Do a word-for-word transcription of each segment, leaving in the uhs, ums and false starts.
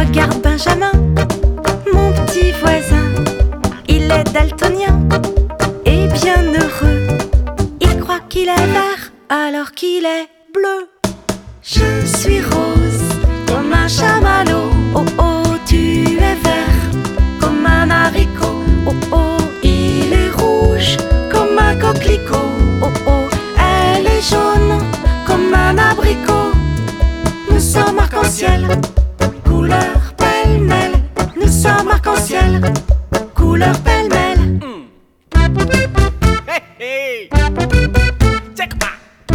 Regarde Benjamin, mon petit voisin. Il est daltonien et bien heureux. Il croit qu'il est vert alors qu'il est bleu. Je suis rose comme un chamallow. Oh oh, tu es vert comme un haricot. Oh oh, il est rouge comme un coquelicot. Oh oh, elle est jaune comme un abricot. Nous sommes arc-en-ciel, couleur pêle-mêle. Nous sommes arc-en-ciel, couleur pêle-mêle. Mm. Hey, hey. Check pa.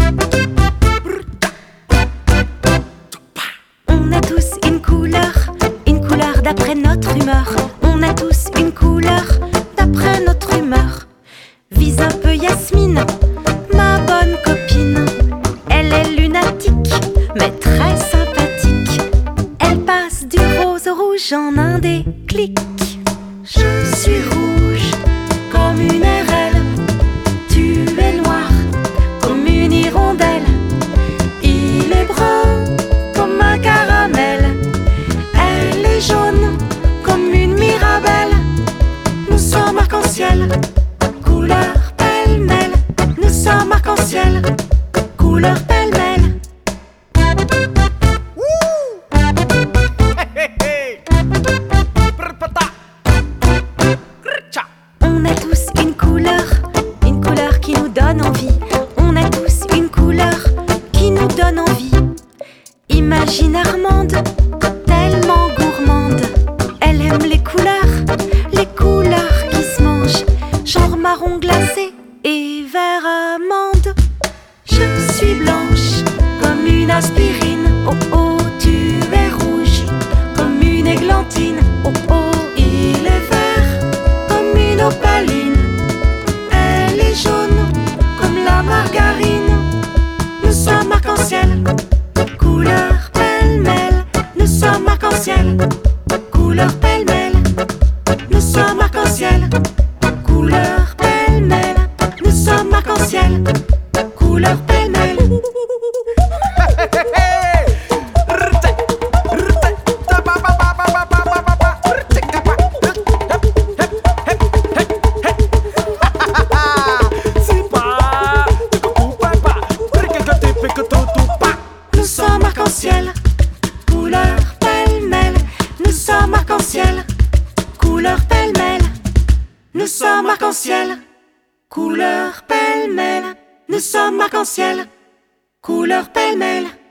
On a tous une couleur, une couleur d'après notre humeur. On a tous une couleur d'après notre humeur. Vise un peu Yasmine, ma bonne copine. Elle est lunatique, mais très sympathique. Elle passe du rose au rouge en un déclic. Je suis rouge comme une R L. Tu es noir comme une hirondelle. Il est brun comme un caramel. Elle est jaune comme une mirabelle. Nous sommes arc-en-ciel, couleur pêle-mêle. Nous sommes arc-en-ciel, couleur pêle-mêle. Hey, hey. Brr-pata. Brr-cha. On a tous une couleur, une couleur qui nous donne envie. On a tous une couleur qui nous donne envie. Imagine Armande, tellement gourmande. Elle aime les couleurs, les couleurs qui se mangent. Genre marron glacé et vert amande. Je suis blanche comme une aspirine. Oh oh, tu es rouge comme une églantine. Oh oh, il est vert comme une opaline. Elle est jaune comme la margarine. Nous sommes arc-en-ciel, couleur pêle-mêle. Nous sommes arc-en-ciel, couleur pêle-mêle. Nous sommes arc-en-ciel, couleur pêle-mêle. Nous sommes arc-en-ciel, couleur pêle-mêle. Nous sommes arc-en-ciel, couleur pêle-mêle. Nous sommes arc-en-ciel, couleur pêle-mêle. Nous sommes arc-en-ciel, couleur pêle-mêle. Nous sommes arc-en-ciel, couleur pêle-mêle.